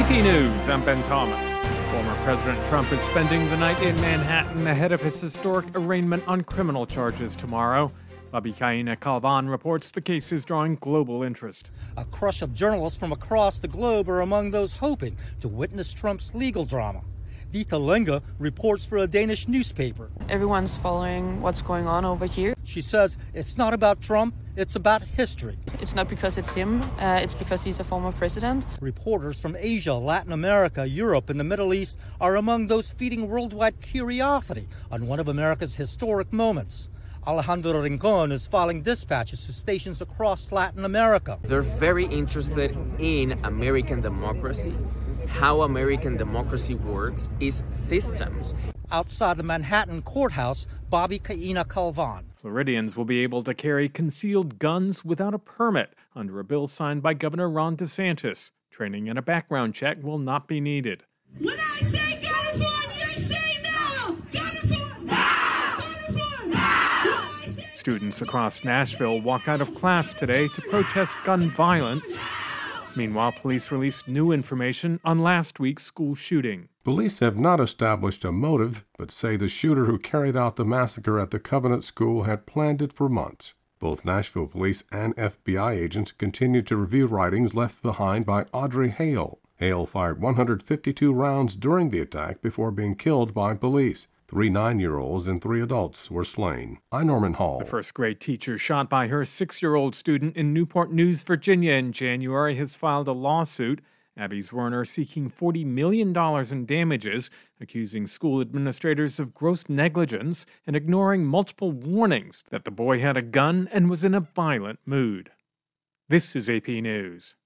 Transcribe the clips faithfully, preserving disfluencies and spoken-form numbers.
A P News, I'm Ben Thomas. Former President Trump is spending the night in Manhattan ahead of his historic arraignment on criminal charges tomorrow. Bobby Kaina Calvan reports the case is drawing global interest. A crush of journalists from across the globe are among those hoping to witness Trump's legal drama. Dita Lenga reports for a Danish newspaper. Everyone's following what's going on over here. She says it's not about Trump, it's about history. It's not because it's him, uh, it's because he's a former president. Reporters from Asia, Latin America, Europe, and the Middle East are among those feeding worldwide curiosity on one of America's historic moments. Alejandro Rincon is filing dispatches to stations across Latin America. They're very interested in American democracy. How American democracy works is systems. Outside the Manhattan courthouse, Bobby Kaina Calvan. Floridians will be able to carry concealed guns without a permit under a bill signed by Governor Ron DeSantis. Training and a background check will not be needed. When I say gun reform, you say no! Gun reform! No! Gun reform! No! Students across Nashville walked out of class today to protest gun violence. Meanwhile, police released new information on last week's school shooting. Police have not established a motive, but say the shooter who carried out the massacre at the Covenant School had planned it for months. Both Nashville police and F B I agents continue to review writings left behind by Audrey Hale. Hale fired one hundred fifty-two rounds during the attack before being killed by police. Three nine-year-olds and three adults were slain. I'm Norman Hall. The first-grade teacher shot by her six-year-old student in Newport News, Virginia in January has filed a lawsuit. Abby Zwerner seeking forty million dollars in damages, accusing school administrators of gross negligence and ignoring multiple warnings that the boy had a gun and was in a violent mood. This is A P News.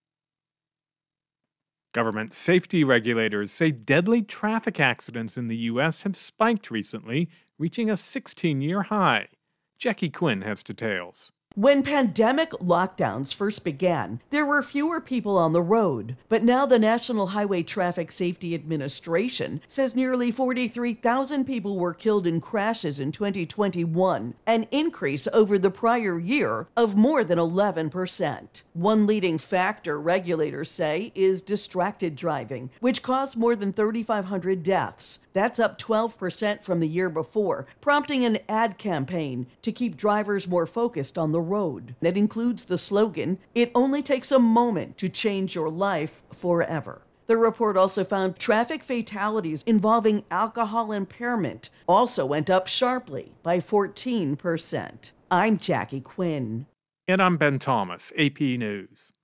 Government safety regulators say deadly traffic accidents in the U S have spiked recently, reaching a sixteen-year high. Jackie Quinn has details. When pandemic lockdowns first began, there were fewer people on the road. But now the National Highway Traffic Safety Administration says nearly forty-three thousand people were killed in crashes in twenty twenty-one, an increase over the prior year of more than eleven percent. One leading factor regulators say is distracted driving, which caused more than thirty-five hundred deaths. That's up twelve percent from the year before, prompting an ad campaign to keep drivers more focused on the road. That includes the slogan, "It only takes a moment to change your life forever." The report also found traffic fatalities involving alcohol impairment also went up sharply by fourteen percent. I'm Jackie Quinn. And I'm Ben Thomas, A P News.